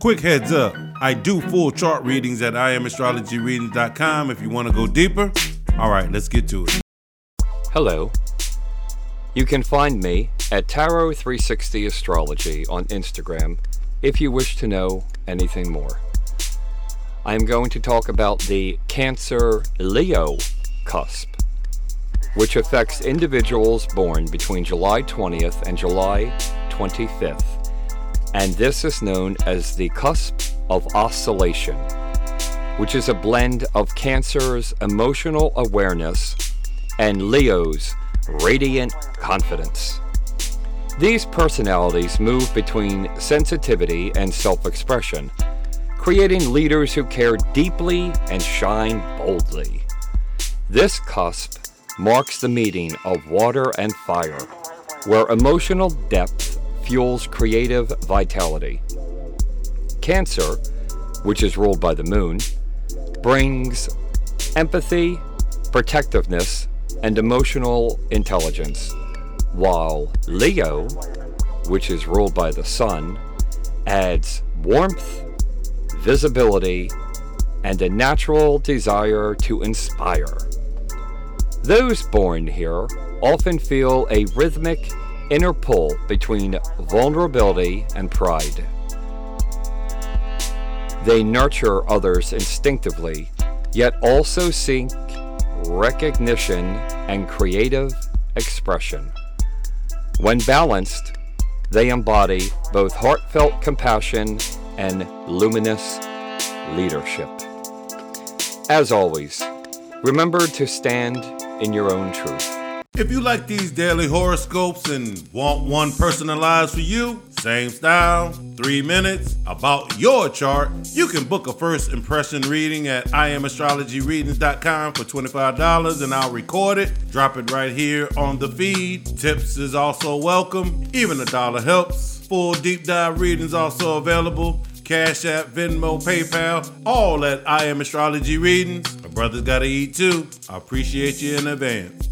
Quick heads up, I do full chart readings at IamAstrologyReadings.com if you want to go deeper. All right, let's get to it. Hello. You can find me at Tarot360 Astrology on Instagram if you wish to know anything more. I am going to talk about the Cancer-Leo cusp, which affects individuals born between July 20th and July 25th, and this is known as the cusp of oscillation, which is a blend of Cancer's emotional awareness and Leo's radiant confidence. These personalities move between sensitivity and self-expression, creating leaders who care deeply and shine boldly. This cusp marks the meeting of water and fire, where emotional depth fuels creative vitality. Cancer, which is ruled by the moon, brings empathy, protectiveness, and emotional intelligence, while Leo, which is ruled by the sun, adds warmth, visibility, and a natural desire to inspire. Those born here often feel a rhythmic inner pull between vulnerability and pride. They nurture others instinctively, yet also seek recognition and creative expression. When balanced, they embody both heartfelt compassion and luminous leadership. As always, remember to stand in your own truth. If you like these daily horoscopes and want one personalized for you, same style, 3 minutes, about your chart, you can book a first impression reading at IamAstrologyReadings.com for $25 and I'll record it, drop it right here on the feed. Tips is also welcome, even $1 helps. Full deep dive readings also available. Cash App, Venmo, PayPal, all at I Am Astrology Readings. My brother's gotta eat too. I appreciate you in advance.